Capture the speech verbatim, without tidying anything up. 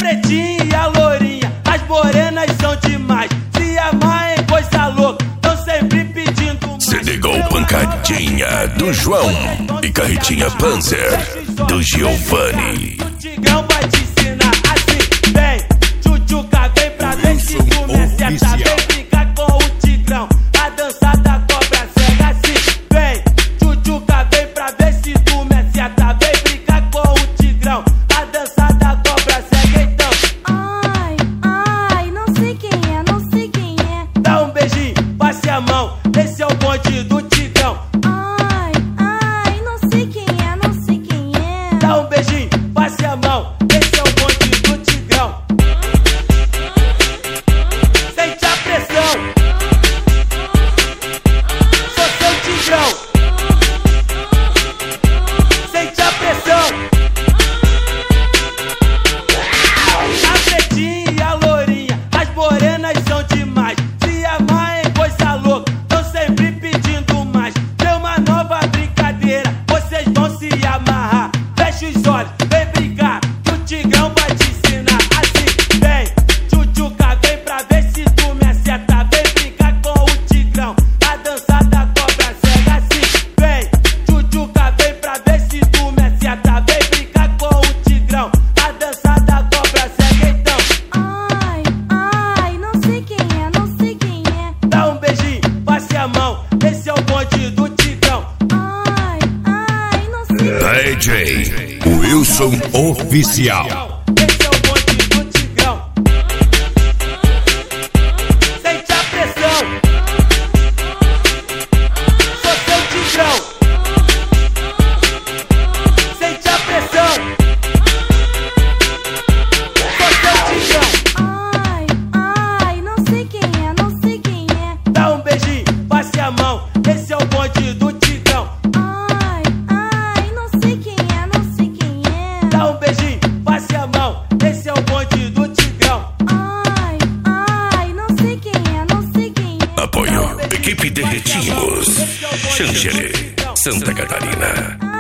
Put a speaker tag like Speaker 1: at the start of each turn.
Speaker 1: pretinha e a lourinha, as morenas são demais. Se amar em coisa louca, tão sempre pedindo mais.
Speaker 2: Se ligou pancadinha do João e carretinha Panzer do Giovanni.
Speaker 1: O Tigrão vai te ensinar assim, vem, tchutchuca, vem pra ver se tu me acerta. Vem brincar com o Tigrão, a dança da cobra cega assim. Vem, tchutchuca, vem pra ver se tu me acerta. Vem brincar com o Tigrão, a dança da cobra cega então.
Speaker 3: Ai, ai, não sei quem é, não sei quem é.
Speaker 1: Dá um beijinho, passe a mão, esse é o bonde do Tigrão.
Speaker 3: Ai, ai, não sei quem é, não sei quem é.
Speaker 1: Dá um beijinho, passe a mão, esse é o bonde do Tigrão. Sente a pressão, sou seu Tigrão. Sente a pressão. A pretinha e a lourinha, as morenas são demais. Se amar em coisa louca, tão sempre pedindo mais. Tem uma nova brincadeira, vocês vão se amarrar. Fecha os olhos, vem brincar, que o Tigrão vai te ensinar assim. Vem, tchutchuca, vem pra ver se tu me acerta. Vem brincar com o Tigrão, a dança da cobra cega assim. Vem, tchutchuca, vem pra ver se tu me acerta. Vem brincar com o Tigrão, a dança da cobra cega então.
Speaker 3: Ai, ai, não sei quem é, não sei quem é.
Speaker 1: Dá um beijinho, passe a mão, esse é o bonde do Tigrão.
Speaker 3: Ai, ai, não sei quem é.
Speaker 2: D J Wilson Oficial.
Speaker 1: Esse é o bonde do Tigrão. Sente a pressão, sou seu Tigrão. Sente a pressão, sou seu Tigrão.
Speaker 3: Ai, ai, não sei quem é, não sei quem é.
Speaker 1: Dá um beijinho, passe a mão, esse é o bonde do Tigrão.
Speaker 3: Ai, ai, não sei quem é, não sei quem é.
Speaker 1: Dá um beijinho, passe a mão, esse é o bonde do Tigrão.
Speaker 3: Ai, ai, não sei quem é, não sei quem é.
Speaker 2: Apoio Equipe Derretimos, Xanxerê, Santa Catarina.